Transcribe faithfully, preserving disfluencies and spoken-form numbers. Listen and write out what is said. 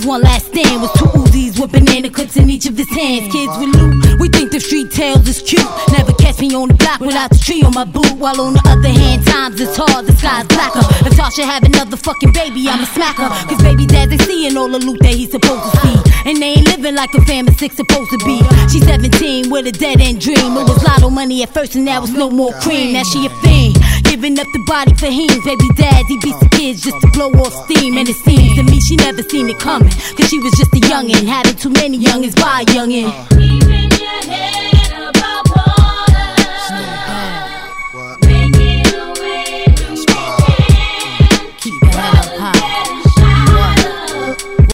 one last stand with two Uzis with banana clips in each of his hands. Kids with loot, we think the street tales is cute. Never catch me on the block without the tree on my boot. While on the other hand, times it's hard, the sky's blacker. If Tasha have another fucking baby, I'ma smack her. Cause baby dads ain't seeing all the loot that he's supposed to see. And they ain't living like a fam of six supposed to be. She's seventeen with a dead end dream. It was lotto money at first and now it's no more cream. Now she a fiend, giving up the body for heens. Baby dads, he beats the kids just to blow off steam. And it seems to me she never seen it coming, cause she was just a youngin', having too many youngins by a youngin'.